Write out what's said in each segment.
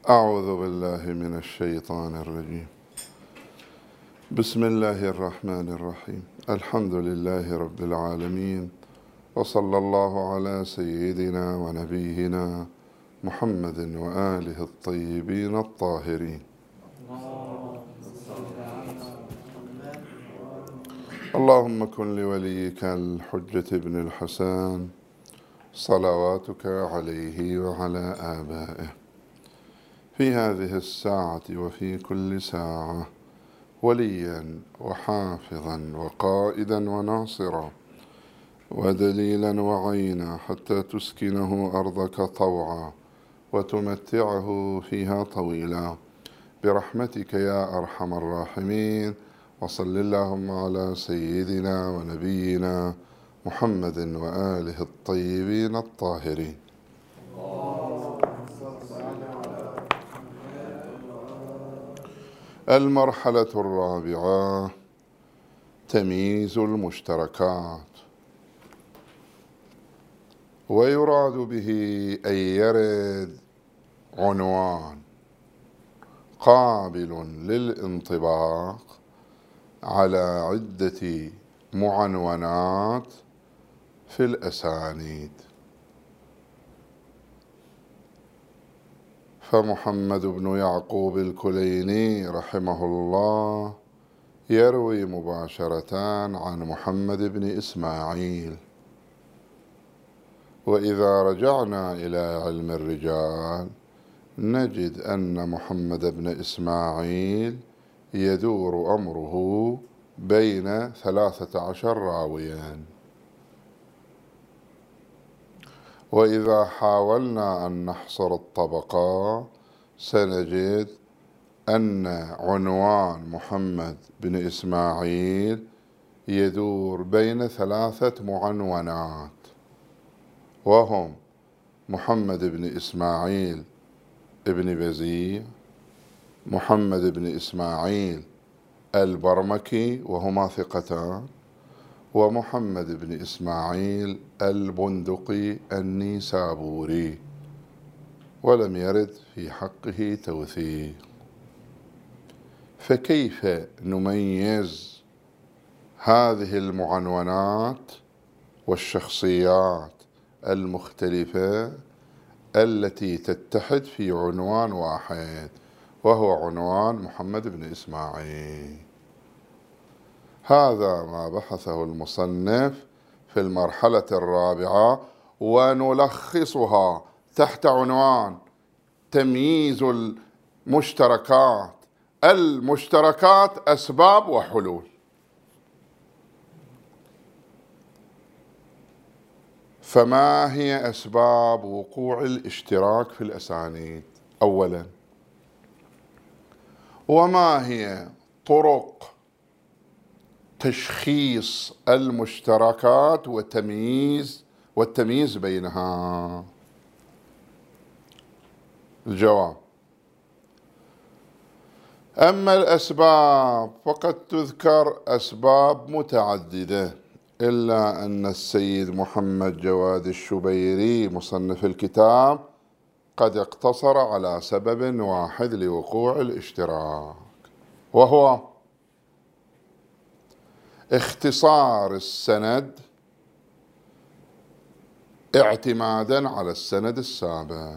أعوذ بالله من الشيطان الرجيم. بسم الله الرحمن الرحيم. الحمد لله رب العالمين، وصلى الله على سيدنا ونبينا محمد وآله الطيبين الطاهرين. اللهم كن لوليك الحجة بن الحسن صلواتك عليه وعلى آبائه في هذه الساعة وفي كل ساعة وليا وحافظا وقائدا وناصرا ودليلا وعينا حتى تسكنه أرضك طوعا وتمتعه فيها طويلا برحمتك يا أرحم الراحمين. وصل اللهم على سيدنا ونبينا محمد وآله الطيبين الطاهرين. المرحلة الرابعة تمييز المشتركات، ويراد به أن يرد عنوان قابل للانطباق على عدة معنونات في الأسانيد. فمحمد بن يعقوب الكليني رحمه الله يروي مباشرة عن محمد بن إسماعيل، وإذا رجعنا إلى علم الرجال نجد أن محمد بن إسماعيل يدور أمره بين 13 راويا. وإذا حاولنا أن نحصر الطبقة سنجد أن عنوان محمد بن إسماعيل يدور بين 3 معنونات، وهم محمد بن إسماعيل ابن بزيع، محمد بن إسماعيل البرمكي وهما ثقتان، ومحمد بن إسماعيل البندقي النيسابوري، ولم يرد في حقه توثيق. فكيف نميز هذه المعنونات والشخصيات المختلفة التي تتحد في عنوان واحد، وهو عنوان محمد بن إسماعيل؟ هذا ما بحثه المصنف في المرحلة الرابعة، ونلخصها تحت عنوان تمييز المشتركات. المشتركات أسباب وحلول. فما هي أسباب وقوع الاشتراك في الأسانيد أولا؟ وما هي طرق تشخيص المشتركات والتمييز بينها؟ الجواب: أما الأسباب فقد تذكر أسباب متعددة، إلا أن السيد محمد جواد الشبيري مصنف الكتاب قد اقتصر على سبب واحد لوقوع الاشتراك، وهو اختصار السند اعتمادا على السند السابق.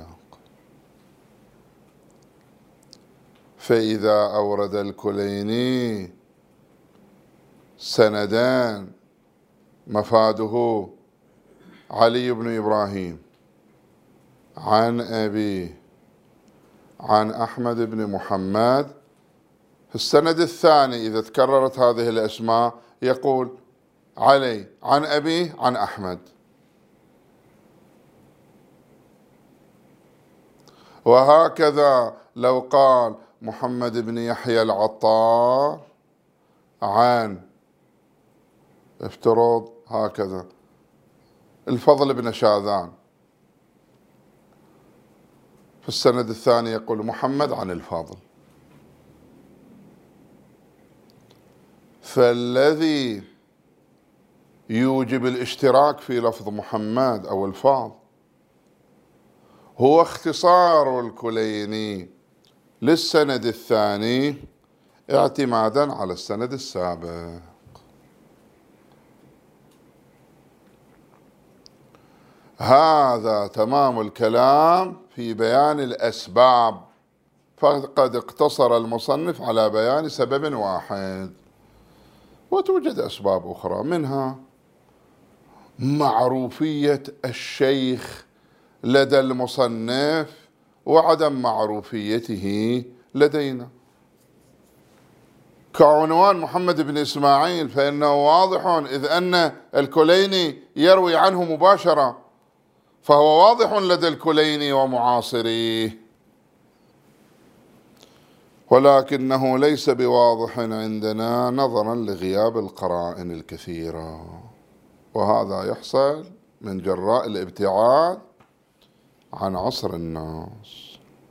فإذا أورد الكليني سندان مفاده علي بن إبراهيم عن أبيه عن أحمد بن محمد، في السند الثاني إذا تكررت هذه الأسماء يقول علي عن أبيه عن أحمد. وهكذا لو قال محمد بن يحيى العطار عن، افترض هكذا، الفضل بن شاذان، في السند الثاني يقول محمد عن الفضل. فالذي يوجب الاشتراك في لفظ محمد أو الفاظ هو اختصار الكليني للسند الثاني اعتمادا على السند السابق. هذا تمام الكلام في بيان الأسباب، فقد اقتصر المصنف على بيان سبب واحد، وتوجد أسباب أخرى، منها معروفية الشيخ لدى المصنف وعدم معروفيته لدينا. كعنوان محمد بن إسماعيل فإنه واضح، إذ أن الكليني يروي عنه مباشرة، فهو واضح لدى الكليني ومعاصريه، ولكنه ليس بواضح عندنا نظرا لغياب القرائن الكثيرة، وهذا يحصل من جراء الابتعاد عن عصر الناس.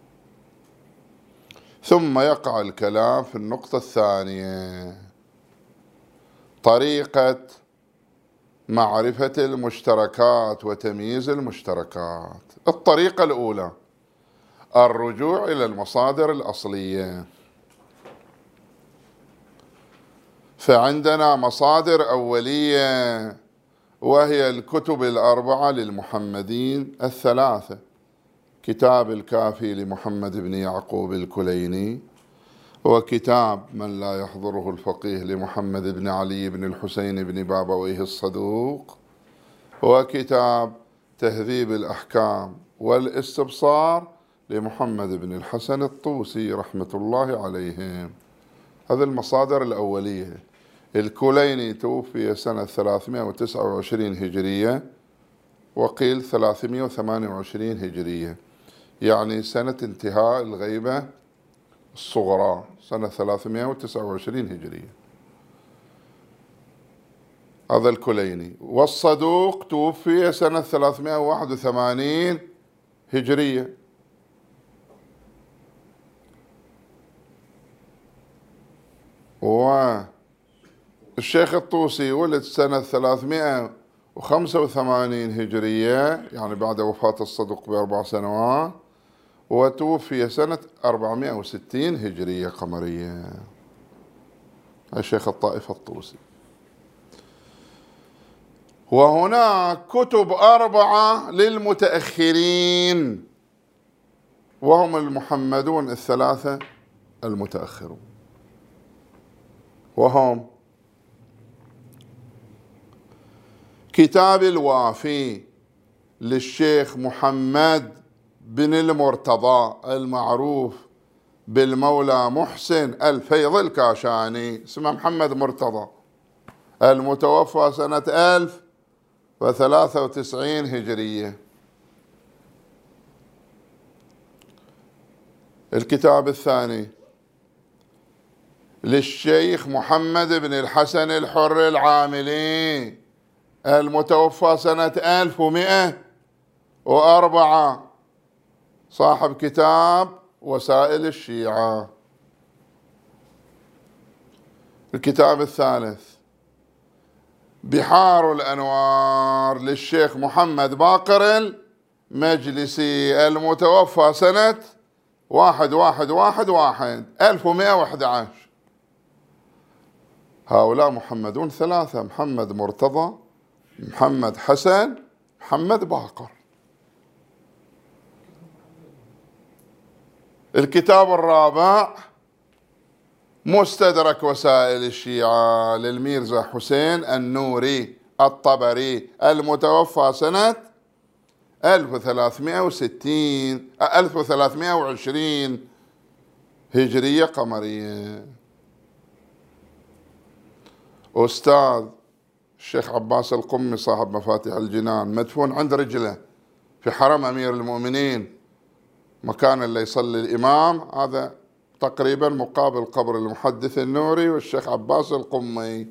ثم يقع الكلام في النقطة الثانية، طريقة معرفة المشتركات وتمييز المشتركات. الطريقة الأولى الرجوع إلى المصادر الأصلية، فعندنا مصادر أولية وهي الكتب الأربعة للمحمدين الثلاثة: كتاب الكافي لمحمد بن يعقوب الكليني، وكتاب من لا يحضره الفقيه لمحمد بن علي بن الحسين بن بابويه الصدوق، وكتاب تهذيب الأحكام والاستبصار لمحمد بن الحسن الطوسي رحمة الله عليهم. هذه المصادر الأولية. الكليني توفي سنة 329 هجرية، وقيل 328 هجرية، يعني سنة انتهاء الغيبة الصغرى، سنة 329 هجرية. هذا الكليني. والصدوق توفي سنة 381 هجرية. والشيخ الطوسي ولد سنة 385 هجرية، يعني بعد وفاة الصدوق ب4 سنوات، وتوفي سنة 460 هجرية قمرية. الشيخ الطائف الطوسي. وهناك كتب 4 للمتأخرين، وهم المحمدون الثلاثة المتأخرون، وهم كتاب الوافي للشيخ محمد بن المرتضى المعروف بالمولى محسن الفيض الكاشاني، اسمه محمد مرتضى، المتوفى سنة 1093 هجرية. الكتاب الثاني للشيخ محمد بن الحسن الحر العاملي، المتوفى سنة 1104، صاحب كتاب وسائل الشيعة. الكتاب الثالث بحار الأنوار للشيخ محمد باقر المجلسي، المتوفى سنة 1111. هؤلاء محمدون ثلاثة: محمد مرتضى، محمد حسن، محمد باقر. الكتاب الرابع مستدرك وسائل الشيعة للميرزا حسين النوري الطبري، المتوفى سنة 1320 هجرية قمرية. أستاذ الشيخ عباس القمي صاحب مفاتيح الجنان، مدفون عند رجله في حرم أمير المؤمنين، مكان اللي يصلي الإمام، هذا تقريبا مقابل قبر المحدث النوري والشيخ عباس القمي.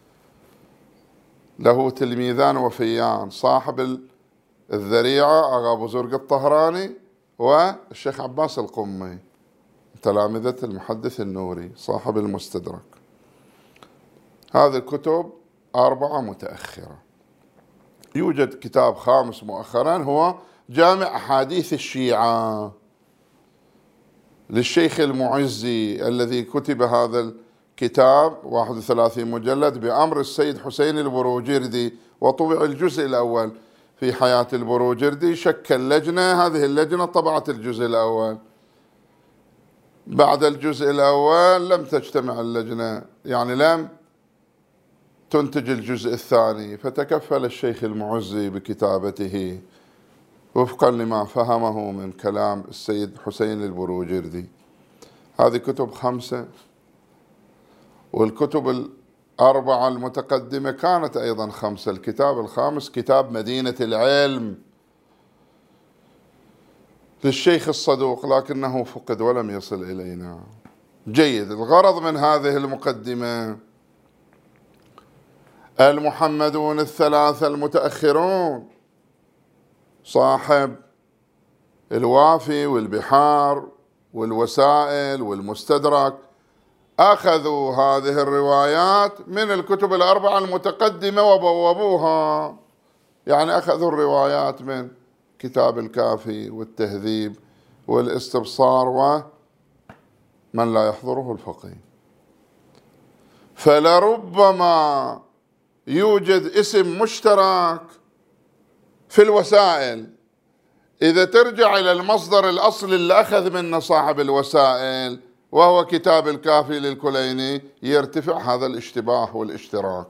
له تلميذان وفيان، صاحب الذريعة أغا أبو زرق الطهراني والشيخ عباس القمي، تلامذة المحدث النوري صاحب المستدرك. هذه الكتب 4 متأخرة. يوجد كتاب خامس مؤخرا هو جامع أحاديث الشيعة للشيخ المعزي الذي كتب هذا الكتاب 31 مجلد بأمر السيد حسين البروجردي، وطبع الجزء الأول في حياة البروجردي. شكل لجنة، هذه اللجنة طبعت الجزء الأول. بعد الجزء الأول لم تجتمع اللجنة، يعني لم تنتج الجزء الثاني، فتكفل الشيخ المعزي بكتابته وفقا لما فهمه من كلام السيد حسين البروجردي. هذه كتب 5، والكتب 4 المتقدمة كانت أيضا 5. الكتاب الخامس كتاب مدينة العلم للشيخ الصدوق، لكنه فقد ولم يصل إلينا. جيد. الغرض من هذه المقدمة المحمدون الثلاثة المتأخرون صاحب الوافي والبحار والوسائل والمستدرك أخذوا هذه الروايات من الكتب 4 المتقدمة وبوبوها، يعني أخذوا الروايات من كتاب الكافي والتهذيب والاستبصار ومن لا يحضره الفقيه. فلربما يوجد اسم مشترك في الوسائل. إذا ترجع إلى المصدر الأصلي اللي أخذ منه صاحب الوسائل وهو كتاب الكافي للكليني، يرتفع هذا الاشتباه والاشتراك.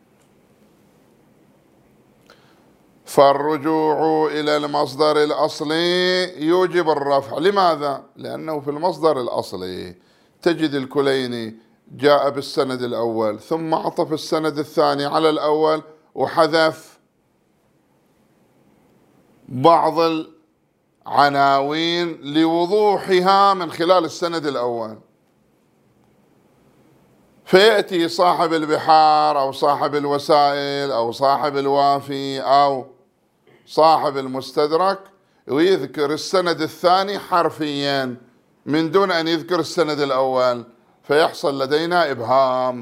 فالرجوع إلى المصدر الأصلي يوجب الرفع. لماذا؟ لأنه في المصدر الأصلي تجد الكليني جاء بالسند الأول ثم عطف السند الثاني على الأول وحذف بعض العناوين لوضوحها من خلال السند الأول. فيأتي صاحب البحار أو صاحب الوسائل أو صاحب الوافي أو صاحب المستدرك ويذكر السند الثاني حرفيا من دون أن يذكر السند الأول، فيحصل لدينا إبهام.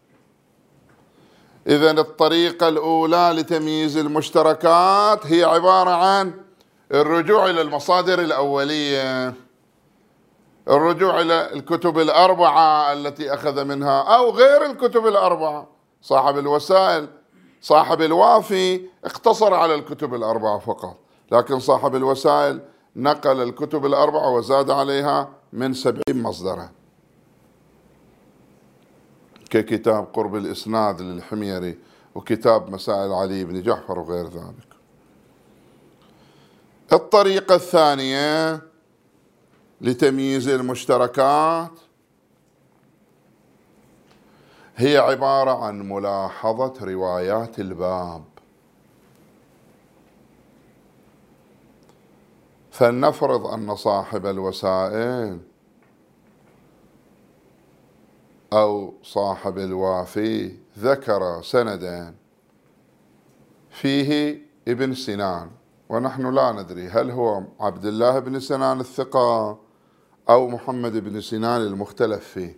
إذن الطريقة الأولى لتمييز المشتركات هي عبارة عن الرجوع إلى المصادر الأولية، الرجوع إلى الكتب 4 التي أخذ منها أو غير الكتب 4. صاحب الوسائل صاحب الوافي اقتصر على الكتب 4 فقط، لكن صاحب الوسائل نقل الكتب 4 وزاد عليها من 70 مصدرا، ككتاب قرب الإسناد للحميري وكتاب مسائل علي بن جعفر وغير ذلك. الطريقة الثانية لتمييز المشتركات هي عبارة عن ملاحظة روايات الباب. فلنفرض أن صاحب الوسائل أو صاحب الوافي ذكر سندا فيه ابن سنان، ونحن لا ندري هل هو عبد الله بن سنان الثقة أو محمد بن سنان المختلف فيه.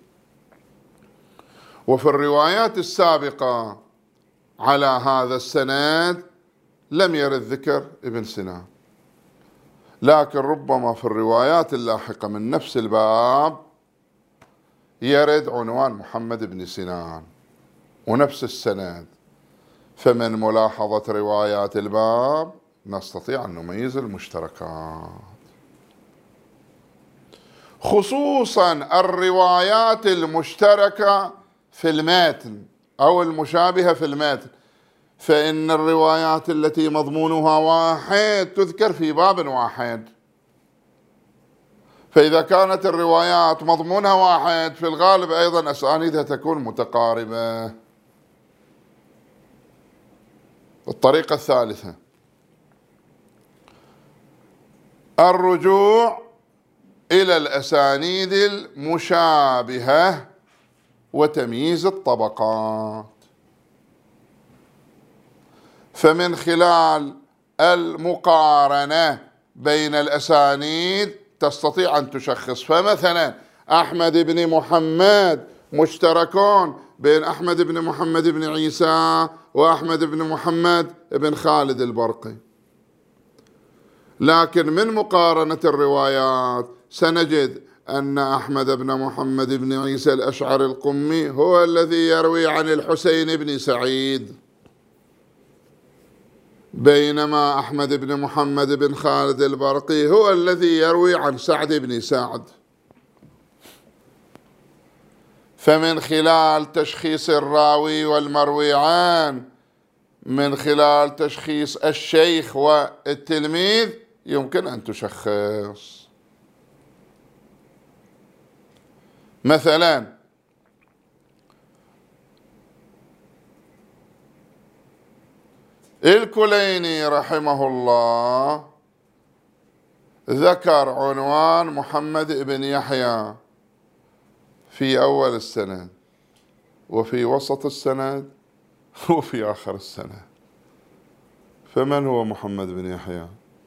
وفي الروايات السابقة على هذا السند لم يرد ذكر ابن سنان، لكن ربما في الروايات اللاحقة من نفس الباب يرد عنوان محمد بن سنان ونفس السند. فمن ملاحظة روايات الباب نستطيع أن نميز المشتركات، خصوصا الروايات المشتركة في المتن أو المشابهة في المتن، فإن الروايات التي مضمونها واحد تذكر في باب واحد. فإذا كانت الروايات مضمونها واحد في الغالب أيضا أسانيدها تكون متقاربة. الطريقة الثالثة الرجوع إلى الأسانيد المشابهة وتمييز الطبقات. فمن خلال المقارنة بين الأسانيد تستطيع أن تشخص. فمثلا أحمد بن محمد مشتركون بين أحمد بن محمد بن عيسى وأحمد بن محمد بن خالد البرقي. لكن من مقارنة الروايات سنجد أن أحمد بن محمد بن عيسى الأشعري القمي هو الذي يروي عن الحسين بن سعيد، بينما أحمد بن محمد بن خالد البرقي هو الذي يروي عن سعد بن سعد. فمن خلال تشخيص الراوي والمروي عنه، من خلال تشخيص الشيخ والتلميذ، يمكن أن تشخص. مثلا الكليني رحمه الله ذكر عنوان محمد بن يحيى في أول السند وفي وسط السند وفي آخر السند. فمن هو محمد بن يحيى؟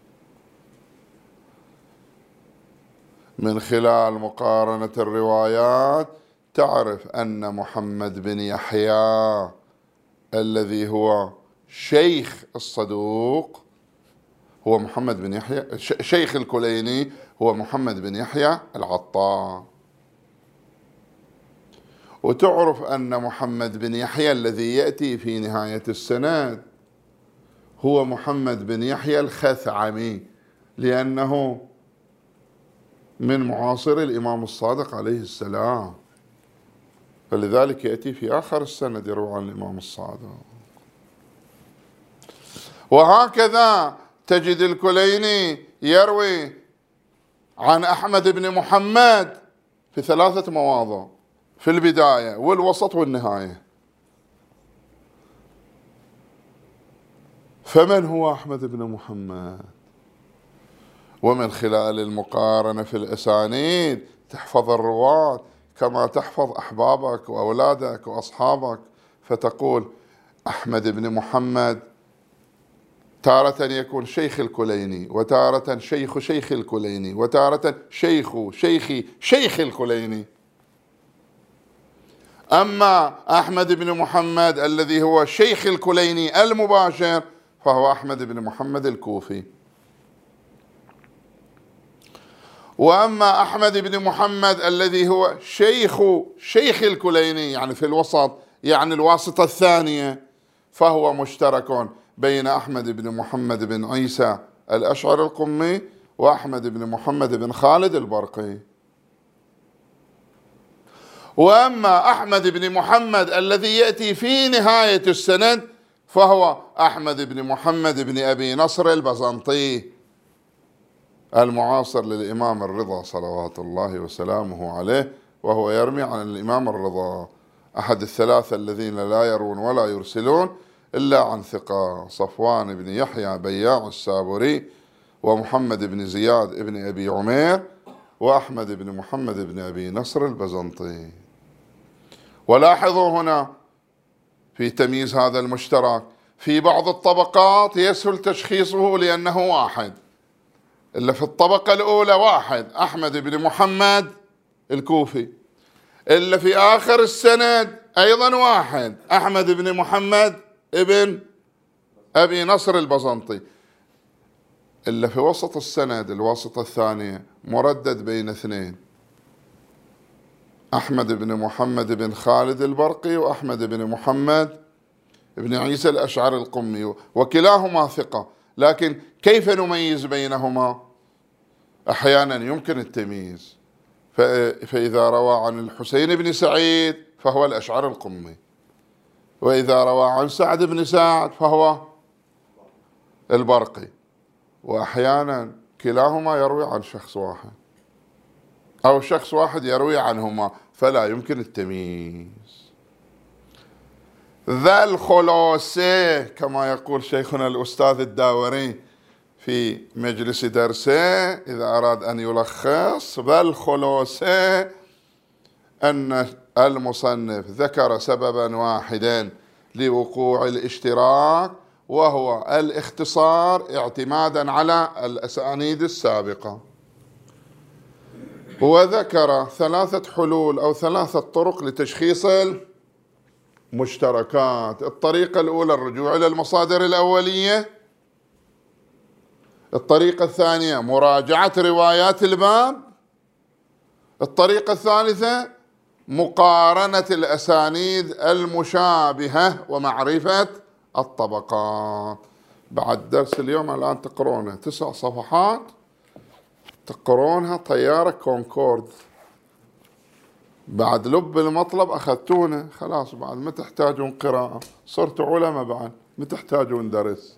من خلال مقارنة الروايات تعرف أن محمد بن يحيى الذي هو شيخ الصدوق هو محمد بن يحيى، شيخ الكليني هو محمد بن يحيى العطار. وتعرف أن محمد بن يحيى الذي يأتي في نهاية السند هو محمد بن يحيى الخثعمي، لأنه من معاصر الإمام الصادق عليه السلام، فلذلك يأتي في آخر السند يروي عن الإمام الصادق. وهكذا تجد الكليني يروي عن أحمد بن محمد في 3 مواضع، في البداية والوسط والنهاية. فمن هو أحمد بن محمد؟ ومن خلال المقارنة في الأسانيد تحفظ الرواة كما تحفظ أحبابك وأولادك وأصحابك، فتقول أحمد بن محمد تارة يكون شيخ الكليني، وتارة شيخ شيخ الكليني، وتارة شيخ الكليني. أما أحمد بن محمد الذي هو شيخ الكليني المباشر فهو أحمد بن محمد الكوفي. وأما أحمد بن محمد الذي هو شيخ الكليني يعني في الوسط، يعني الواسطة الثانية، فهو مشترك بين أحمد بن محمد بن عيسى الأشعري القمي وأحمد بن محمد بن خالد البرقي. وأما أحمد بن محمد الذي يأتي في نهاية السند فهو أحمد بن محمد بن أبي نصر البزنطي المعاصر للإمام الرضا صلوات الله وسلامه عليه، وهو يروي عن الإمام الرضا أحد ال3 الذين لا يرون ولا يرسلون إلا عن ثقة، صفوان بن يحيى بياع السابوري، ومحمد بن زياد بن أبي عمير، وأحمد بن محمد بن أبي نصر البزنطي. ولاحظوا هنا في تمييز هذا المشترك في بعض الطبقات يسهل تشخيصه لأنه واحد، إلا في الطبقة الأولى واحد أحمد بن محمد الكوفي، إلا في آخر السند أيضا واحد أحمد بن محمد ابن أبي نصر البزنطي، إلا في وسط السند الواسطة الثانية مردد بين 2 أحمد بن محمد بن خالد البرقي وأحمد بن محمد بن عيسى الأشعري القمي، وكلاهما ثقة، لكن كيف نميز بينهما؟ أحيانا يمكن التمييز، فإذا روى عن الحسين بن سعيد فهو الأشعري القمي، وإذا روى عن سعد بن سعد فهو البرقي، وأحيانا كلاهما يروي عن شخص واحد أو شخص واحد يروي عنهما، فلا يمكن التمييز. ذا الخلاصة كما يقول شيخنا الأستاذ الداوري في مجلس درسه إذا أراد أن يلخص، ذا الخلاصة أن المصنف ذكر سببا واحدا لوقوع الاشتراك، وهو الاختصار اعتمادا على الأسانيد السابقة، وذكر 3 حلول أو 3 طرق لتشخيص المشتركات. الطريقة الأولى الرجوع إلى المصادر الأولية، الطريقة الثانية مراجعة روايات الباب. الطريقة الثالثة مقارنة الأسانيد المشابهة ومعرفة الطبقات. بعد درس اليوم الآن تقرونه 9 صفحات، تقرونها طيارة كونكورد. بعد لب المطلب أخذتونه خلاص، بعد ما تحتاجون قراءة، صرتوا علماء، بعد ما تحتاجون درس.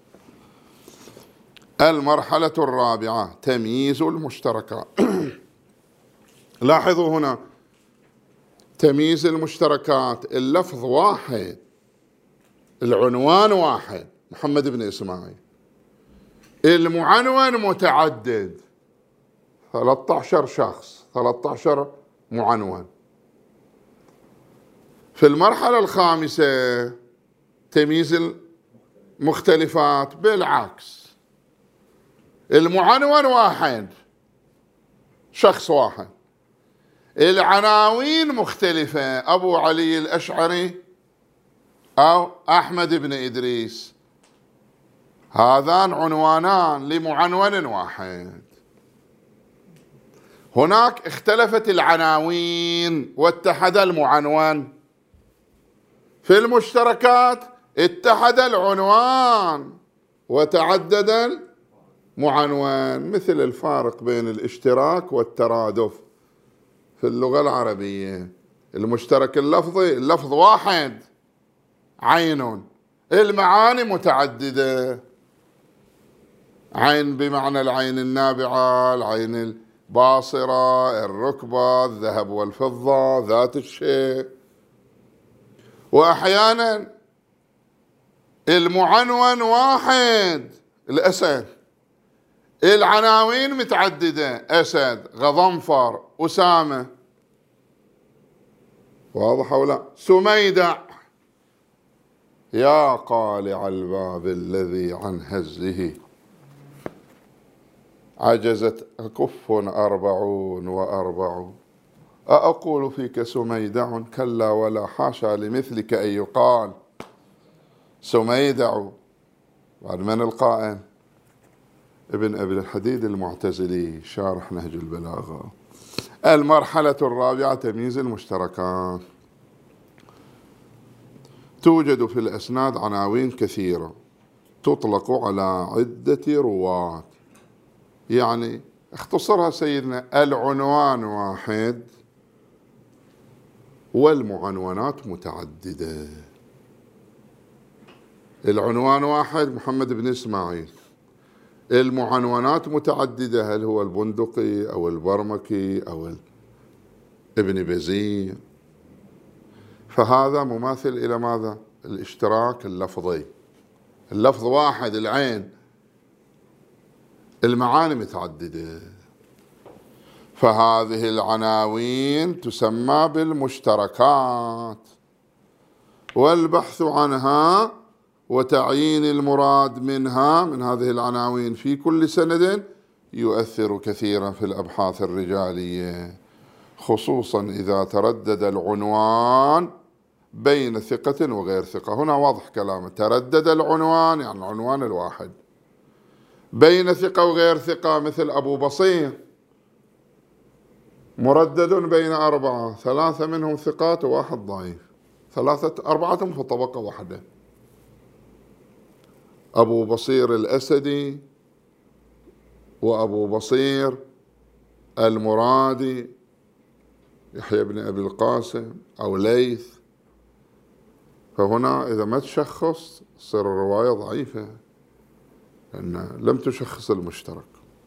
المرحلة الرابعة تمييز المشتركات. لاحظوا هنا تمييز المشتركات، اللفظ واحد، العنوان واحد، محمد بن إسماعيل. المعنون متعدد، 13 شخص، 13 معنون. في المرحلة الخامسة تمييز المختلفات، بالعكس، المعنون واحد، شخص واحد، العناوين مختلفة، أبو علي الأشعري أو أحمد بن إدريس، هذان عنوانان لمعنون واحد. هناك اختلفت العناوين واتحد المعنون. في المشتركات اتحد العنوان وتعدد المعنون، مثل الفارق بين الاشتراك والترادف في اللغة العربية. المشترك اللفظي، اللفظ واحد، عين، المعاني متعددة، عين بمعنى العين النابعة، العين الباصرة، الركبة، الذهب والفضة، ذات الشيء. وأحيانا المعنون واحد، الأسد، العناوين متعددة، أسد، غضنفر، أسامة، واضح أو لا؟ سميدع، يا قالع الباب الذي عن هزه عجزت أكف 44. أأقول فيك سميدع؟ كلا ولا، حاشا لمثلك أن يقال سميدع. بعد من القائل؟ ابن أبي الحديد المعتزلي شارح نهج البلاغة. المرحلة الرابعة تمييز المشتركات. توجد في الأسناد عناوين كثيرة تطلق على عدة رواة، يعني اختصرها سيدنا، العنوان واحد والمعنونات متعددة. العنوان واحد محمد بن إسماعيل، المعنونات متعددة، هل هو البندقي أو البرمكي أو ابن بزير. فهذا مماثل إلى ماذا؟ الاشتراك اللفظي، اللفظ واحد، العين، المعاني متعددة. فهذه العناوين تسمى بالمشتركات، والبحث عنها وتعيين المراد منها من هذه العناوين في كل سند يؤثر كثيرا في الأبحاث الرجالية، خصوصا إذا تردد العنوان بين ثقة وغير ثقة. هنا واضح كلامه، تردد العنوان يعني العنوان الواحد بين ثقة وغير ثقة، مثل أبو بصير مردد بين 4، 3 منهم ثقات وواحد ضعيف، 4 في طبقة واحدة. أبو بصير الأسدي وأبو بصير المرادي، يحيى بن أبي القاسم أو ليث. فهنا إذا ما تشخص تصير الرواية ضعيفة، لأن لم تشخص المشترك.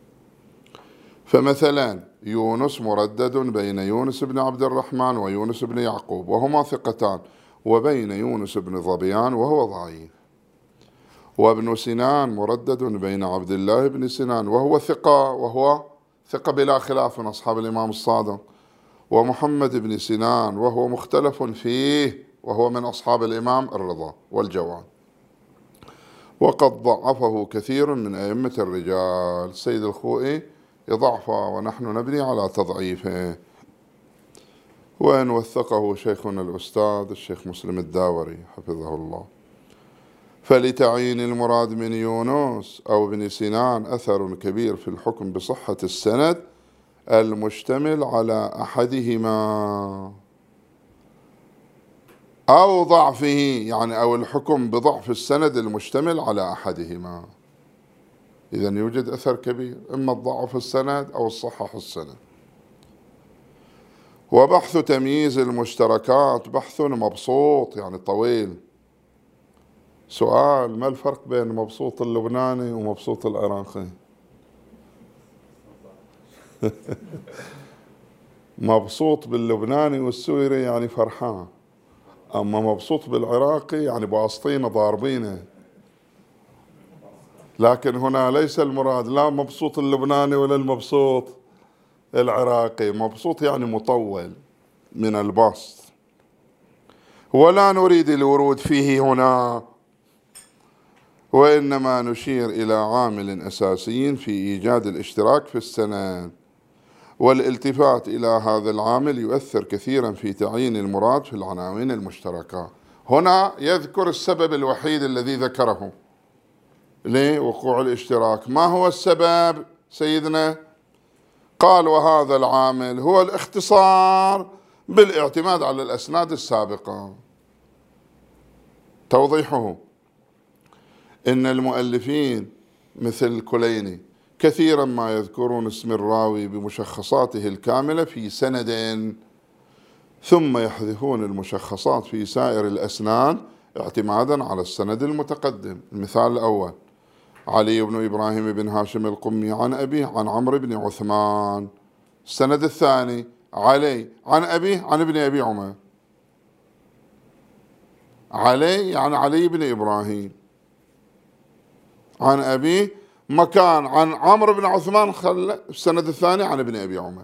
فمثلا يونس مردد بين يونس بن عبد الرحمن ويونس بن يعقوب وهما ثقتان، وبين يونس بن ظبيان وهو ضعيف. وابن سنان مردد بين عبد الله بن سنان وهو ثقة بلا خلاف من أصحاب الإمام الصادق، ومحمد بن سنان وهو مختلف فيه وهو من أصحاب الإمام الرضا والجواد، وقد ضعفه كثير من أئمة الرجال. السيد الخوئي يضعفه ونحن نبني على تضعيفه، وإن وثقه شيخنا الأستاذ الشيخ مسلم الداوري حفظه الله. فلتعيين المراد من يونس أو ابن سنان أثر كبير في الحكم بصحة السند المشتمل على أحدهما أو ضعفه، يعني أو الحكم بضعف السند المشتمل على أحدهما. إذن يوجد أثر كبير، إما الضعف السند أو الصحح السند. وبحث تمييز المشتركات بحث مبسوط، يعني طويل. سؤال: ما الفرق بين مبسوط اللبناني ومبسوط العراقي؟ مبسوط باللبناني والسوري يعني فرحان، أما مبسوط بالعراقي يعني باسطينه ضاربينه. لكن هنا ليس المراد لا مبسوط اللبناني ولا المبسوط العراقي، مبسوط يعني مطول من البسط. ولا نريد الورود فيه هنا، وإنما نشير إلى عامل أساسي في إيجاد الاشتراك في السند، والالتفات إلى هذا العامل يؤثر كثيرا في تعيين المراد في العناوين المشتركة. هنا يذكر السبب الوحيد الذي ذكره لوقوع الاشتراك. ما هو السبب سيدنا؟ قال: وهذا العامل هو الاختصار بالاعتماد على الأسناد السابقة. توضيحه: إن المؤلفين مثل الكليني كثيرا ما يذكرون اسم الراوي بمشخصاته الكاملة في سند، ثم يحذفون المشخصات في سائر الأسناد اعتمادا على السند المتقدم. المثال الأول: علي بن إبراهيم بن هاشم القمي عن أبيه عن عمرو بن عثمان. السند الثاني: علي عن أبيه عن ابن أبي عمر. علي يعني علي بن إبراهيم عن أبيه، مكان عن عمرو بن عثمان خلى السند الثاني عن ابن أبي عمر.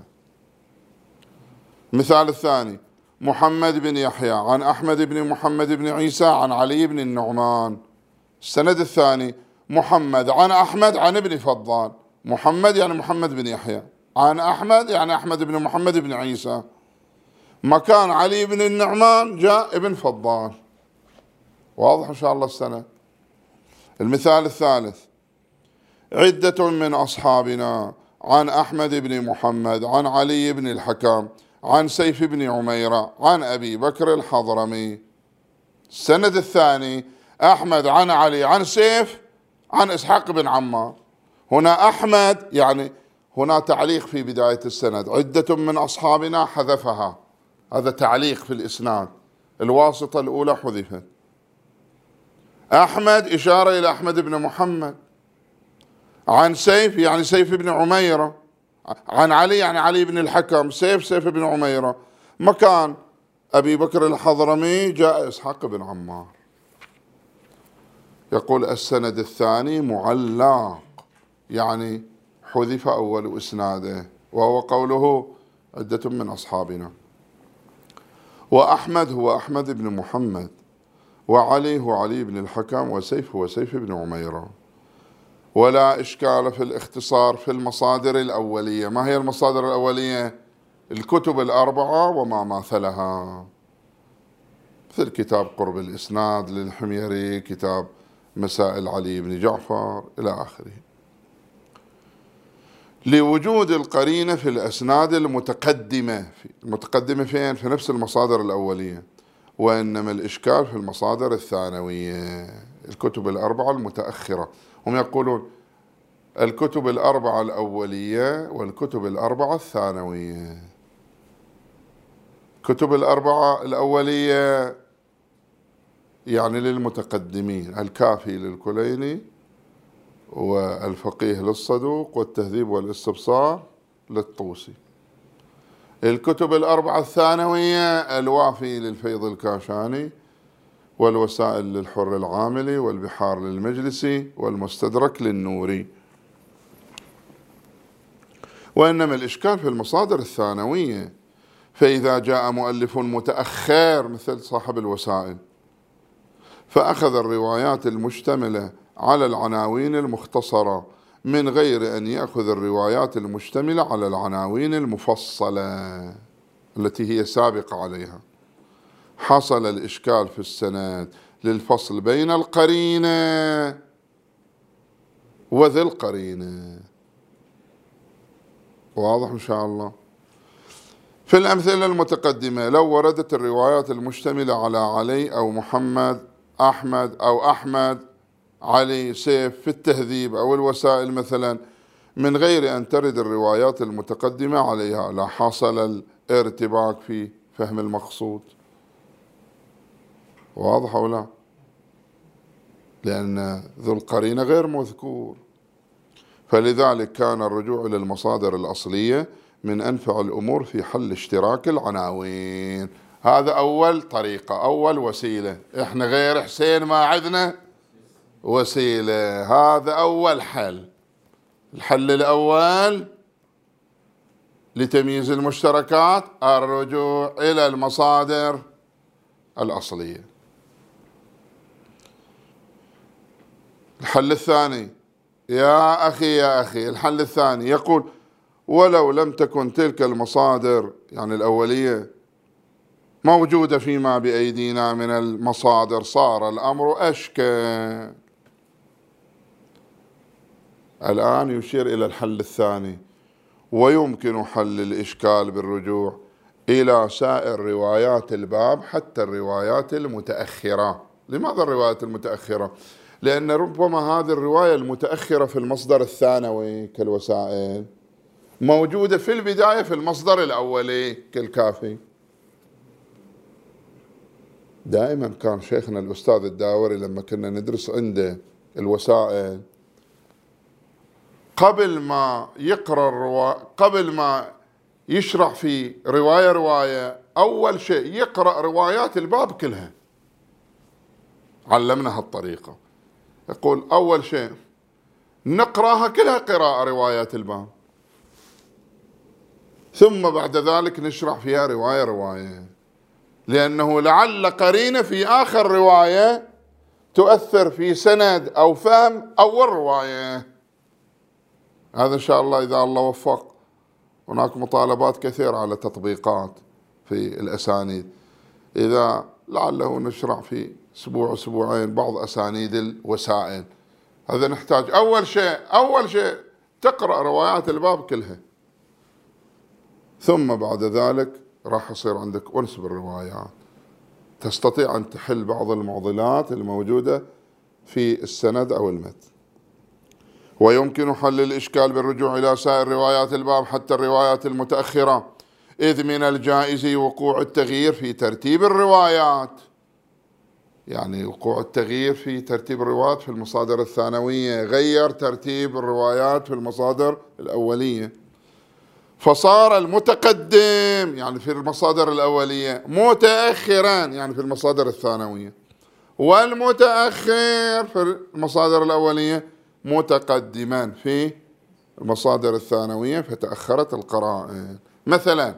المثال الثاني: محمد بن يحيى عن أحمد بن محمد بن عيسى عن علي بن النعمان. السند الثاني: محمد عن أحمد عن ابن فضال. محمد يعني محمد بن يحيى، عن أحمد يعني أحمد بن محمد بن عيسى، مكان علي بن النعمان جاء ابن فضال. واضح إن شاء الله السنة. المثال الثالث: عدة من أصحابنا عن أحمد بن محمد عن علي بن الحكم عن سيف بن عميرة عن أبي بكر الحضرمي. السند الثاني: أحمد عن علي عن سيف عن إسحاق بن عمار. هنا أحمد يعني هنا تعليق في بداية السند، عدة من أصحابنا حذفها، هذا تعليق في الإسناد، الواسطة الأولى حذفت. أحمد إشارة إلى أحمد بن محمد، عن سيف يعني سيف بن عميرة، عن علي يعني علي بن الحكم، سيف بن عميرة، مكان أبي بكر الحضرمي جاء إسحاق بن عمار. يقول: السند الثاني معلق، يعني حذف أول إسناده، وهو قوله عدة من أصحابنا. وأحمد هو أحمد بن محمد، وعلي هو علي بن الحكم، وسيف هو سيف بن عميرة. ولا إشكال في الاختصار في المصادر الأولية. ما هي المصادر الأولية؟ الكتب الأربعة وما ماثلها، مثل كتاب قرب الإسناد للحميري، كتاب مسائل علي بن جعفر إلى آخره. لوجود القرينة في الأسناد المتقدمة فين؟ في نفس المصادر الأولية. وإنما الإشكال في المصادر الثانوية، الكتب الأربعة المتأخرة. هم يقولون الكتب الأربعة الأولية والكتب الأربعة الثانوية. الكتب الأربعة الأولية يعني للمتقدمين، الكافي للكليني، والفقيه للصدوق، والتهذيب والاستبصار للطوسي. الكتب الأربعة الثانوية الوافي للفيض الكاشاني، والوسائل للحر العاملي، والبحار للمجلسي، والمستدرك للنوري. وإنما الإشكال في المصادر الثانوية، فإذا جاء مؤلف متأخر مثل صاحب الوسائل فأخذ الروايات المشتملة على العناوين المختصرة من غير أن يأخذ الروايات المشتملة على العناوين المفصلة التي هي سابقة عليها، حصل الإشكال في السند، للفصل بين القرينة وذي القرينة. واضح إن شاء الله. في الأمثلة المتقدمة لو وردت الروايات المشتملة على علي أو محمد أحمد أو أحمد علي سيف في التهذيب أو الوسائل مثلا من غير أن ترد الروايات المتقدمة عليها، لا حصل الارتباك في فهم المقصود. واضح أو لا؟ لأن ذو القرينة غير مذكور، فلذلك كان الرجوع إلى المصادر الأصلية من أنفع الأمور في حل اشتراك العناوين. هذا أول طريقة، أول وسيلة. إحنا غير حسين ما عندنا وسيلة، هذا أول حل. الحل الأول لتمييز المشتركات الرجوع إلى المصادر الأصلية. الحل الثاني يا أخي الحل الثاني يقول ولو لم تكن تلك المصادر يعني الأولية موجودة فيما بأيدينا من المصادر صار الأمر أشكى. الآن يشير إلى الحل الثاني، ويمكن حل الإشكال بالرجوع إلى سائر روايات الباب حتى الروايات المتأخرة. لماذا الروايات المتأخرة؟ لأن ربما هذه الرواية المتأخرة في المصدر الثانوي كالوسائل موجودة في البداية في المصدر الأولي كالكافي. دائما كان شيخنا الأستاذ الداوري لما كنا ندرس عنده الوسائل قبل ما يقرأ قبل ما يشرح في رواية أول شيء يقرأ روايات الباب كلها. علمنا هالطريقة، يقول أول شيء نقرأها كلها قراءة روايات الباب، ثم بعد ذلك نشرح فيها رواية، لأنه لعل قرينة في آخر رواية تؤثر في سند أو فهم أول رواية. هذا إن شاء الله إذا الله وفق. هناك مطالبات كثيرة على تطبيقات في الأسانيد، إذا لعله نشرح في أسبوع أسبوعين بعض أسانيد الوسائل. هذا نحتاج أول شيء تقرأ روايات الباب كلها، ثم بعد ذلك راح يصير عندك أنس بالروايات، تستطيع أن تحل بعض المعضلات الموجودة في السند أو المتن. ويمكن حل الإشكال بالرجوع إلى سائر روايات الباب حتى الروايات المتأخرة، إذ من الجائز وقوع التغيير في ترتيب الروايات، يعني وقوع التغيير في ترتيب الروايات في المصادر الثانوية، غير ترتيب الروايات في المصادر الأولية، فصار المتقدم يعني في المصادر الأولية متأخرا يعني في المصادر الثانوية، والمتأخر في المصادر الأولية متقدما في المصادر الثانوية، فتأخرت القرائن. مثلا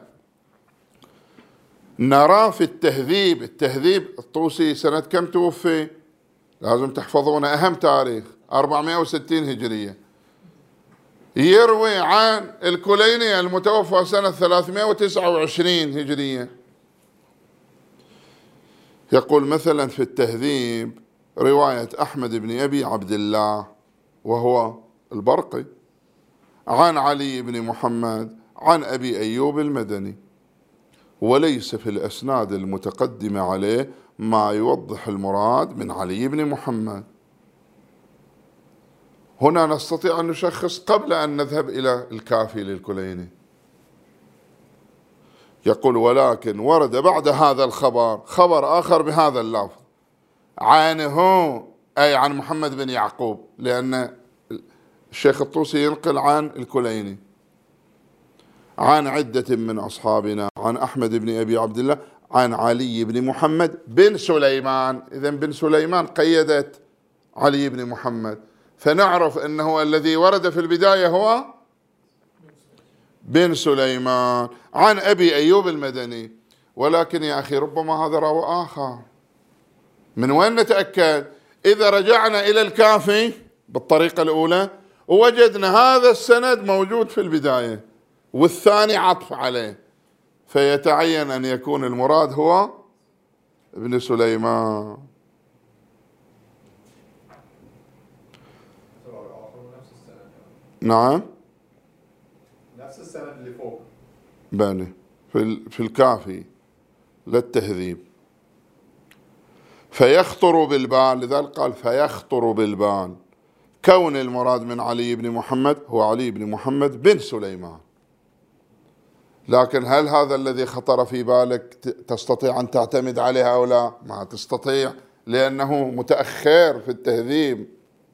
نرى في التهذيب الطوسي سنة كم توفي؟ لازم تحفظون أهم تاريخ 460 هجرية. يروي عن الكليني المتوفى سنة 329 هجرية. يقول مثلا في التهذيب رواية أحمد بن أبي عبد الله وهو البرقي عن علي بن محمد عن أبي أيوب المدني، وليس في الأسناد المتقدمة عليه ما يوضح المراد من علي بن محمد. هنا نستطيع أن نشخص قبل أن نذهب إلى الكافي للكليني. يقول ولكن ورد بعد هذا الخبر خبر آخر بهذا اللفظ عنه، أي عن محمد بن يعقوب، لأن الشيخ الطوسي ينقل عن الكليني عن عدة من أصحابنا عن أحمد بن أبي عبد الله عن علي بن محمد بن سليمان. إذن بن سليمان قيدت علي بن محمد، فنعرف أنه الذي ورد في البداية هو بن سليمان عن أبي أيوب المدني. ولكن يا أخي ربما هذا راوي آخر. من وين نتأكد؟ إذا رجعنا إلى الكافي بالطريقة الأولى ووجدنا هذا السند موجود في البداية والثاني عطف عليه، فيتعين أن يكون المراد هو ابن سليمان. نعم نفس السند اللي فوق باني في الكافي للتهذيب. فيخطر بالبال، لذلك قال فيخطر بالبال كون المراد من علي بن محمد هو علي بن محمد بن سليمان. لكن هل هذا الذي خطر في بالك تستطيع أن تعتمد عليه أو لا؟ ما تستطيع، لأنه متأخر في التهذيب.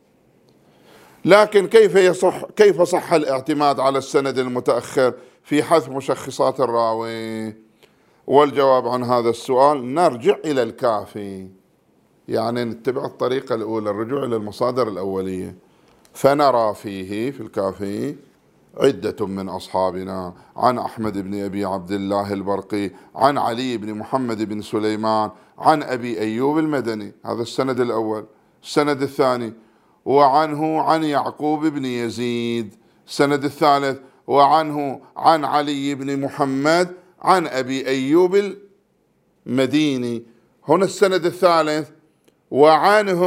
لكن كيف صح الاعتماد على السند المتأخر في حذف مشخصات الراوي؟ والجواب عن هذا السؤال نرجع إلى الكافي، يعني نتبع الطريقة الأولى، الرجوع إلى المصادر الأولية. فنرى فيه في الكافي عدة من أصحابنا عن أحمد بن أبي عبد الله البرقي عن علي بن محمد بن سليمان عن أبي أيوب المدني، هذا السند الأول. السند الثاني وعنه عن يعقوب بن يزيد. السند الثالث وعنه عن علي بن محمد عن أبي أيوب المديني. هنا السند الثالث وعنه،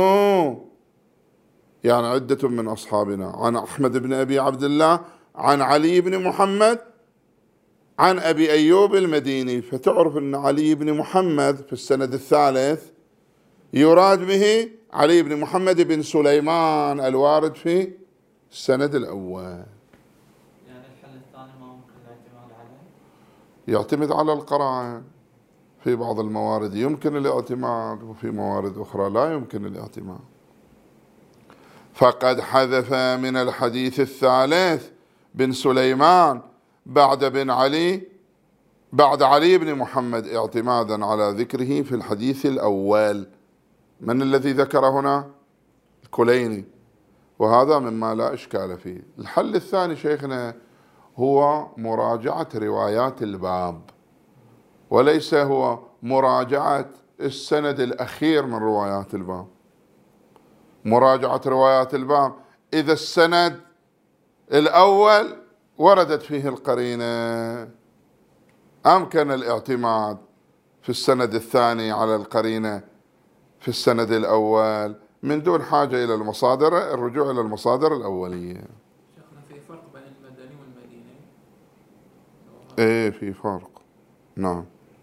يعني عدة من أصحابنا عن أحمد بن أبي عبد الله عن علي بن محمد عن أبي أيوب المديني. فتعرف أن علي بن محمد في السند الثالث يراد به علي بن محمد بن سليمان الوارد في السند الأول. يعني الحل الثاني ما ممكن الاعتماد عليه؟ يعتمد على القرائن، في بعض الموارد يمكن الاعتماد وفي موارد أخرى لا يمكن الاعتماد. فقد حذف من الحديث الثالث بن سليمان بعد علي بن محمد اعتمادا على ذكره في الحديث الأول. من الذي ذكر هنا؟ الكليني، وهذا مما لا إشكال فيه. الحل الثاني شيخنا هو مراجعة روايات الباب، وليس هو مراجعة السند الأخير من روايات الباب. مراجعة روايات الباب إذا السند الأول وردت فيه القرينة أمكن الاعتماد في السند الثاني على القرينة في السند الأول من دون حاجة إلى المصادر، الرجوع إلى المصادر الأولية. شيخنا في فرق بين المدني والمديني؟ إيه في فرق، نعم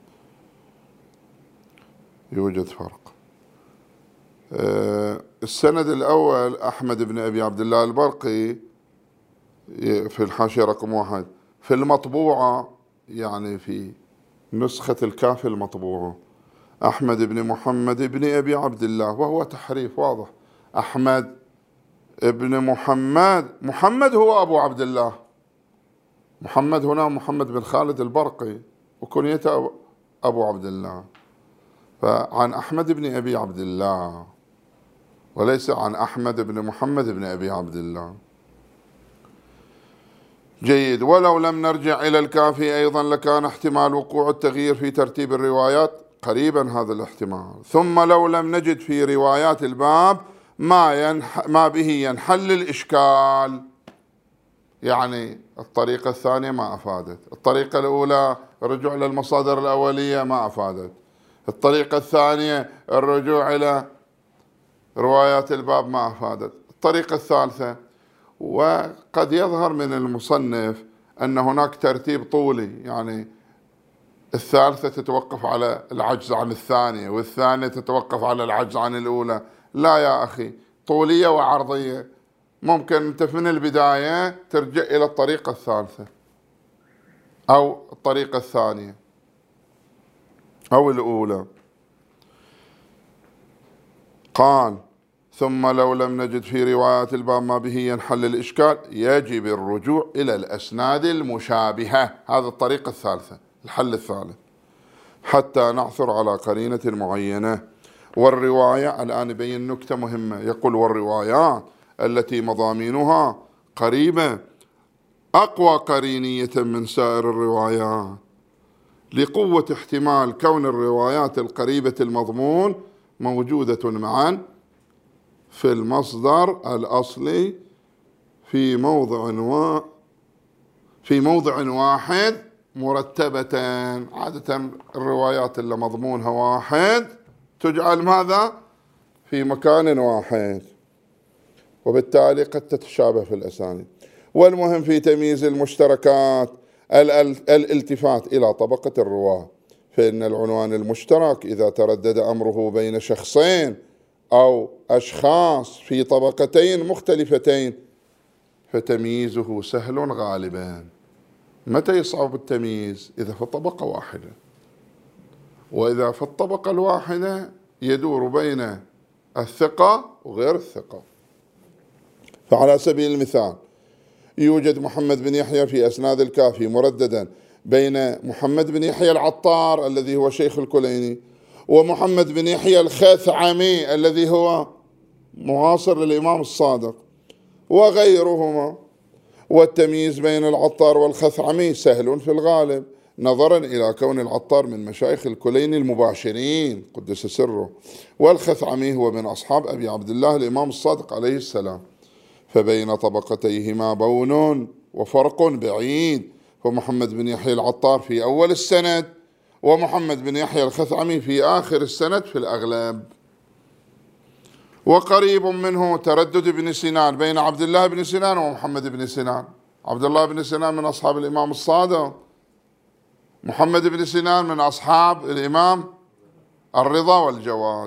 يوجد فرق. السند الأول أحمد بن أبي عبد الله البرقي في الحاشية رقم 1 في المطبوعة، يعني في نسخة الكافي المطبوعة أحمد بن محمد بن أبي عبد الله، وهو تحريف واضح. أحمد بن محمد هو أبو عبد الله، محمد هنا محمد بن خالد البرقي وكنيته أبو عبد الله، فعن أحمد بن أبي عبد الله وليس عن أحمد بن محمد بن أبي عبد الله. جيد. ولو لم نرجع إلى الكافي أيضا لكان احتمال وقوع التغيير في ترتيب الروايات قريبا هذا الاحتمال. ثم لو لم نجد في روايات الباب ما به ينحل الإشكال، يعني الطريقة الثانية ما أفادت، الطريقة الأولى الرجوع إلى المصادر الأولية ما أفادت، الطريقة الثانية الرجوع إلى روايات الباب ما أفادت، الطريقة الثالثة. وقد يظهر من المصنف أن هناك ترتيب طولي، يعني الثالثة تتوقف على العجز عن الثانية والثانية تتوقف على العجز عن الأولى. لا يا أخي، طولية وعرضية. ممكن أنت من البداية ترجع إلى الطريقة الثالثة أو الطريقة الثانية أو الأولى. قال ثم لو لم نجد في روايات الباب ما به ينحل الإشكال يجب الرجوع إلى الأسناد المشابهة، هذا الطريقة الثالثة، الحل الثالث، حتى نعثر على قرينة معينة. والرواية الآن يبين نكتة مهمة، يقول والروايات التي مضامينها قريبة أقوى قرينية من سائر الروايات، لقوة احتمال كون الروايات القريبة المضمون موجودة معا في المصدر الأصلي في موضع واحد مرتبة. عادة الروايات اللي مضمونها واحد تجعل ماذا؟ في مكان واحد، وبالتالي قد تتشابه في الأسانيد. والمهم في تمييز المشتركات الالتفات إلى طبقة الرواة، فإن العنوان المشترك إذا تردد أمره بين شخصين أو أشخاص في طبقتين مختلفتين فتمييزه سهل غالبا. متى يصعب التمييز؟ إذا في طبقة واحدة، وإذا في الطبقة الواحدة يدور بين الثقة وغير الثقة. فعلى سبيل المثال يوجد محمد بن يحيى في أسناد الكافي مرددا بين محمد بن يحيى العطار الذي هو شيخ الكليني ومحمد بن يحيى الخثعمي الذي هو معاصر للإمام الصادق وغيرهما، والتمييز بين العطار والخثعمي سهل في الغالب نظرا إلى كون العطار من مشايخ الكليني المباشرين قدس سره، والخثعمي هو من أصحاب أبي عبد الله الإمام الصادق عليه السلام، فبين طبقتيهما بون وفرق بعيد، فمحمد بن يحيى العطار في أول السند ومحمد بن يحيى الخثعمي في آخر السند في الأغلب. وقريب منه تردد ابن سنان بين عبد الله بن سنان ومحمد بن سنان. عبد الله بن سنان من أصحاب الإمام الصادق، محمد بن سنان من أصحاب الإمام الرضا والجواد،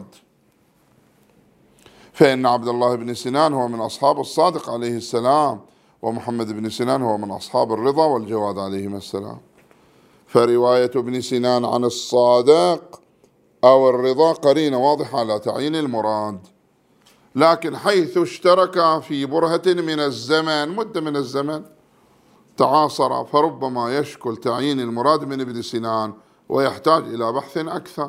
فإن عبد الله بن سنان هو من أصحاب الصادق عليه السلام، ومحمد بن سنان هو من أصحاب الرضا والجواد عليهما السلام. فرواية ابن سنان عن الصادق أو الرضا قرينة واضحة على تعيين المراد، لكن حيث اشترك في برهة من الزمن مدة من الزمن تعاصر فربما يشكل تعيين المراد من ابن سنان ويحتاج إلى بحث أكثر.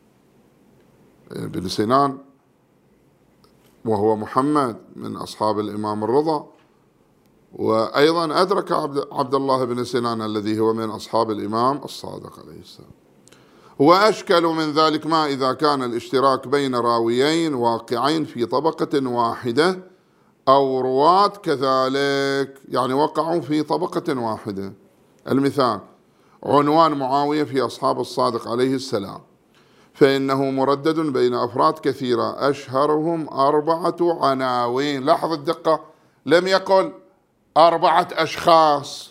ابن سنان وهو محمد من أصحاب الإمام الرضا، وأيضا أدرك عبد الله بن سنان الذي هو من أصحاب الإمام الصادق عليه السلام. وأشكل من ذلك ما إذا كان الاشتراك بين راويين واقعين في طبقة واحدة أو رواة كذلك، يعني وقعوا في طبقة واحدة. المثال عنوان معاوية في أصحاب الصادق عليه السلام، فإنه مردد بين أفراد كثيرة أشهرهم 4 عناوين. لاحظ الدقة، لم يقل 4 أشخاص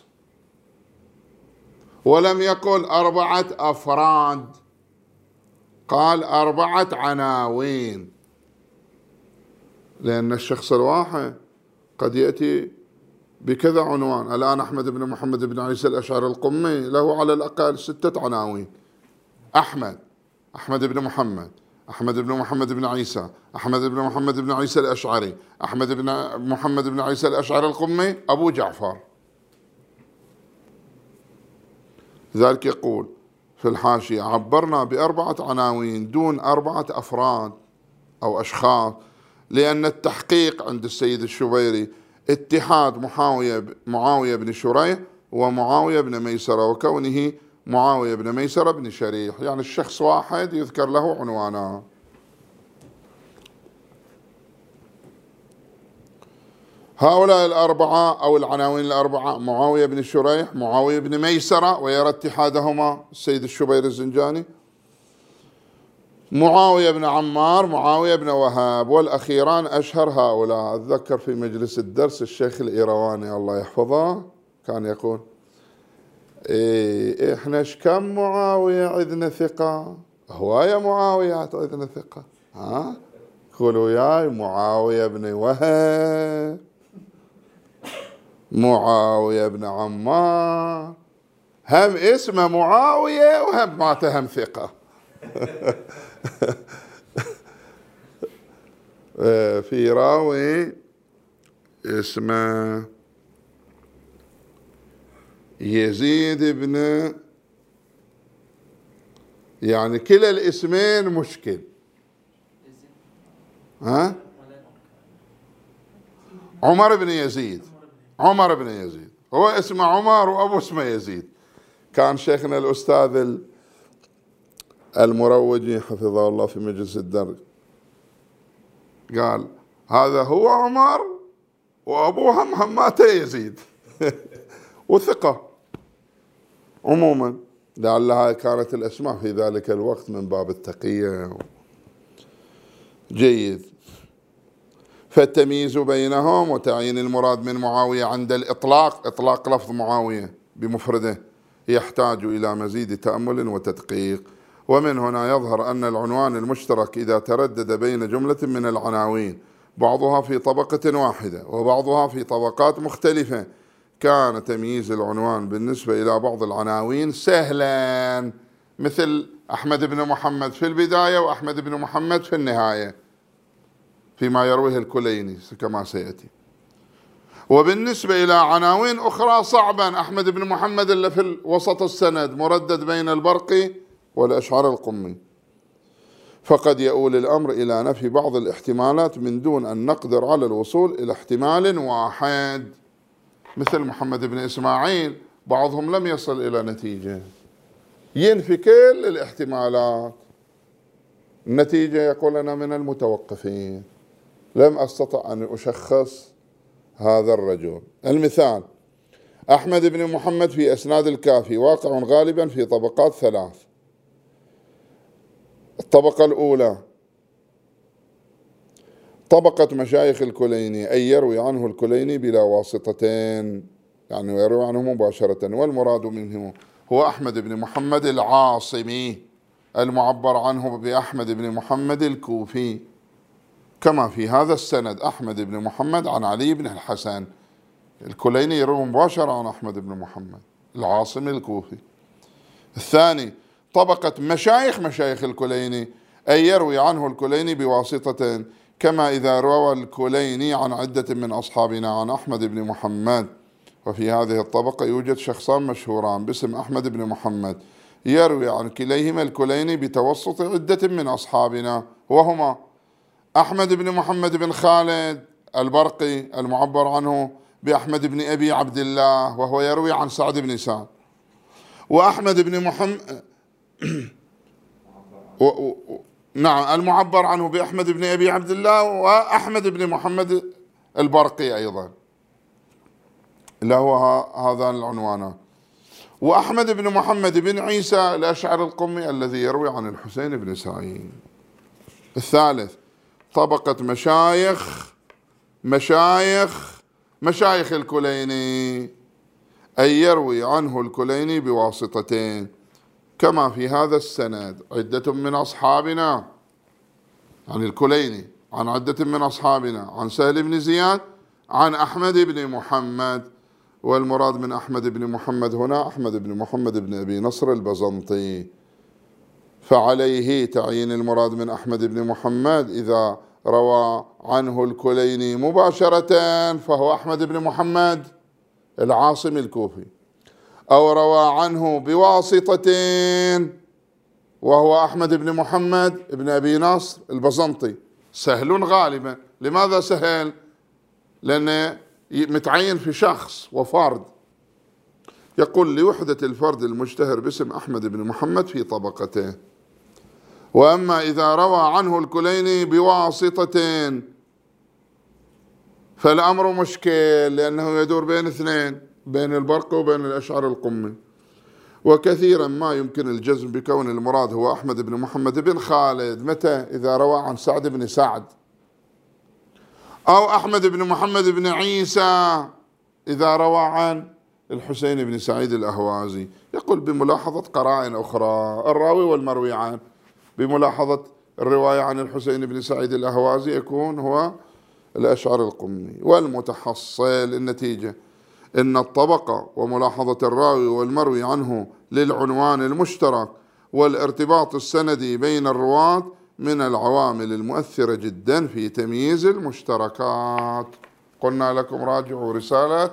ولم يقل 4 أفراد، قال 4 عناوين، لأن الشخص الواحد قد يأتي بكذا عنوان. الآن أحمد بن محمد بن عيسى الأشعري القمي له على الأقل 6 عناوين: أحمد بن محمد، أحمد بن محمد بن عيسى، أحمد بن محمد بن عيسى الأشعري، أحمد بن محمد بن عيسى الأشعري القمي، أبو جعفر. ذلك يقول في الحاشية: عبرنا ب4 عناوين دون 4 أفراد أو أشخاص، لأن التحقيق عند السيد الشبيري اتحاد معاوية بن شريح ومعاوية بن ميسرة، وكونه معاوية بن ميسرة بن شريح، يعني الشخص واحد يذكر له عنوانا. هؤلاء 4 أو العناوين 4: معاوية بن شريح، معاوية بن ميسرة، ويرى اتحادهما السيد الشبيري الزنجاني، معاوية بن عمار، معاوية بن وهاب، والأخيران أشهر هؤلاء. أتذكر في مجلس الدرس الشيخ الإيرواني الله يحفظه كان يقول: إحنا إيش كم معاوية عندنا ثقة؟ هواية معاويات عندنا ثقة. قولوا وياي: معاوية بن وهب، معاوية بن عمار، هم اسمه معاوية وهم ماته هم ثقة. في راوي اسمه يزيد بن، يعني كلا الاسمين مشكل. عمر بن يزيد، عمر بن يزيد، هو اسمه عمر وأبو اسمه يزيد. كان شيخنا الأستاذ المروجي حفظه الله في مجلس الدرس قال: هذا هو عمر وأبوه هماته يزيد. وثقة عموما، لعلها كانت الأسماء في ذلك الوقت من باب التقية. جيد. فالتمييز بينهم وتعيين المراد من معاوية عند الإطلاق، إطلاق لفظ معاوية بمفرده، يحتاج إلى مزيد تأمل وتدقيق. ومن هنا يظهر أن العنوان المشترك إذا تردد بين جملة من العناوين بعضها في طبقة واحدة وبعضها في طبقات مختلفة، كان تمييز العنوان بالنسبة إلى بعض العناوين سهلا، مثل أحمد بن محمد في البداية وأحمد بن محمد في النهاية فيما يرويه الكليني كما سيأتي. وبالنسبة إلى عناوين أخرى صعبا، أحمد بن محمد اللي في وسط السند مردد بين البرقي والأشعر القمي، فقد يؤول الأمر إلى نفي بعض الاحتمالات من دون أن نقدر على الوصول إلى احتمال واحد، مثل محمد بن إسماعيل بعضهم لم يصل إلى نتيجة، ينفي كل الاحتمالات. النتيجة يقول أنا من المتوقفين، لم أستطع أن أشخص هذا الرجل. المثال: أحمد بن محمد في أسناد الكافي واقع غالبا في طبقات ثلاث. الطبقة الأولى طبقة مشايخ الكليني، أي يروي عنه الكليني بلا واسطتين، يعني يروي عنه مباشرة، والمراد منه هو أحمد بن محمد العاصمي المعبر عنه بأحمد بن محمد الكوفي، كما في هذا السند أحمد بن محمد عن علي بن الحسن. الكليني يروي مباشرة عن أحمد بن محمد العاصمي الكوفي. الثاني طبقة مشايخ الكليني، أي يروي عنه الكليني بواسطة، كما إذا روى الكليني عن عدة من أصحابنا عن أحمد بن محمد. وفي هذه الطبقة يوجد شخصان مشهوران باسم أحمد بن محمد، يروي عن كليهما الكليني بتوسط عدة من أصحابنا، وهما أحمد بن محمد بن خالد البرقي المعبر عنه بأحمد بن أبي عبد الله، وهو يروي عن سعد بن سعد، وأحمد بن محمد نعم المعبر عنه بأحمد بن أبي عبد الله، وأحمد بن محمد البرقي أيضا، اللي هو هذان العنوانان، وأحمد بن محمد بن عيسى الأشعر القمي الذي يروي عن الحسين بن سعيد. الثالث طبقة مشايخ الكليني، أي يروي عنه الكليني بواسطتين، كما في هذا السند عدة من أصحابنا عن الكليني عن عدة من أصحابنا عن سهل بن زياد عن أحمد بن محمد. والمراد من أحمد بن محمد هنا أحمد بن محمد بن أبي نصر البزنطي، فعليه تعيين المراد من أحمد بن محمد إذا روى عنه الكليني مباشرة فهو أحمد بن محمد العاصمي الكوفي، أو روى عنه بواسطتين وهو أحمد بن محمد بن أبي نصر البزنطي. سهل غالبا. لماذا سهل؟ لأنه متعين في شخص وفرد. يقول لوحدة الفرد المشتهر باسم أحمد بن محمد في طبقته. وأما إذا روى عنه الكليني بواسطتين فالأمر مشكل، لأنه يدور بين اثنين، بين البرقي وبين الأشعر القمي، وكثيرا ما يمكن الجزم بكون المراد هو أحمد بن محمد بن خالد. متى؟ إذا روى عن سعد بن سعد، أو أحمد بن محمد بن عيسى إذا روى عن الحسين بن سعيد الأهوازي. يقول بملاحظة قرائن أخرى، الراوي والمروي عنه، بملاحظة الرواية عن الحسين بن سعيد الأهوازي يكون هو الأشعر القمي. والمتحصل النتيجة إن الطبقة وملاحظة الراوي والمروي عنه للعنوان المشترك والارتباط السندي بين الرواة من العوامل المؤثرة جدا في تمييز المشتركات. قلنا لكم راجعوا رسالة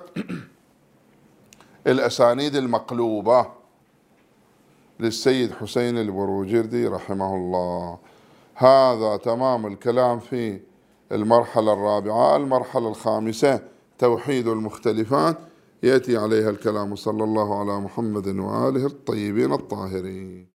الأسانيد المقلوبة للسيد حسين البروجردي رحمه الله. هذا تمام الكلام في المرحلة الرابعة. المرحلة الخامسة توحيد المختلفات يأتي عليها الكلام. صلى الله على محمد وآله الطيبين الطاهرين.